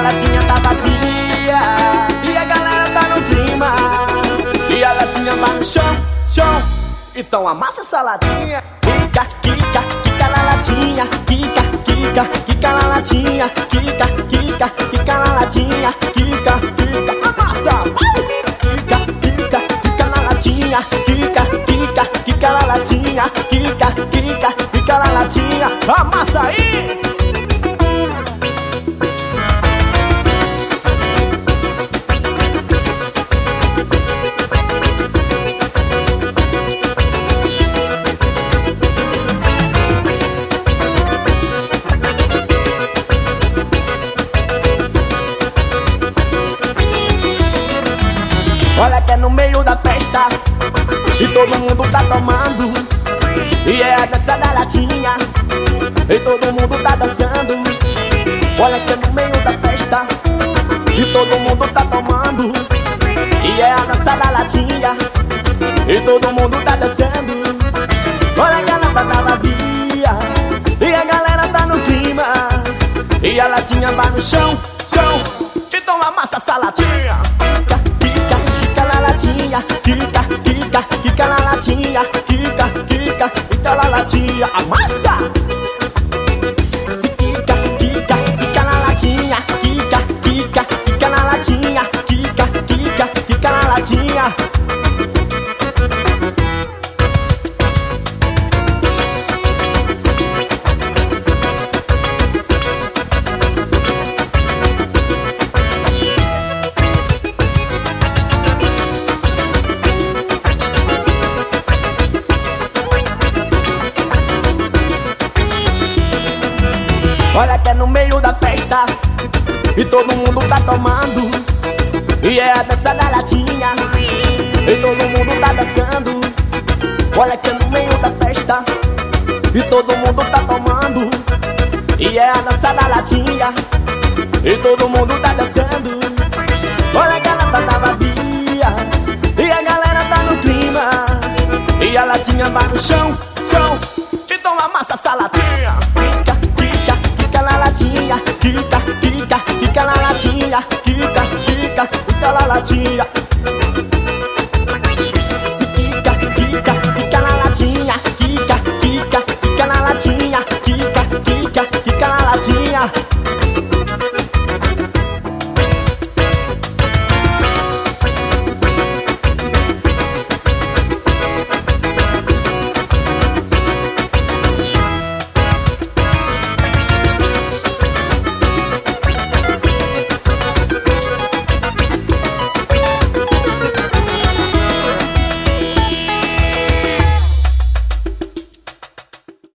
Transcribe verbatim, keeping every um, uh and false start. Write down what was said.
latinha tá vazia e a galera tá no clima. E a latinha vai no chão, chão. Então amassa essa latinha. Quica, quica, quica na latinha. Quica, quica, quica na latinha. Quica, quica, quica na latinha. Quica, quica, amassa. Quica, quica, quica na latinha. Quica, quica, quica na latinha. Quica, quica, quica na latinha. Amassa aí. Olha que é no meio da festa e todo mundo tá tomando. E é a dança da latinha e todo mundo tá dançando. Olha que é no meio da festa e todo mundo tá tomando. E é a dança da latinha e todo mundo tá dançando. Olha que a lata tá vazia e a galera tá no clima. E a latinha vai no chão, chão. Então amassa essa latinha. Quica, quica, quica na latinha. Quica, quica, quica na latinha. Amassa! Quica, quica, quica na latinha. Quica, quica, quica na latinha. Quica, quica, quica na latinha. Olha que é no meio da festa e todo mundo tá tomando. E é a dança da latinha e todo mundo tá dançando. Olha que é no meio da festa e todo mundo tá tomando. E é a dança da latinha e todo mundo tá dançando. Olha que a lata tá vazia e a galera tá no clima. E a latinha vai no chão, chão. Então amassa essa latinha. Quica, quica, quica na latinha. Quica, quica, quica na latinha.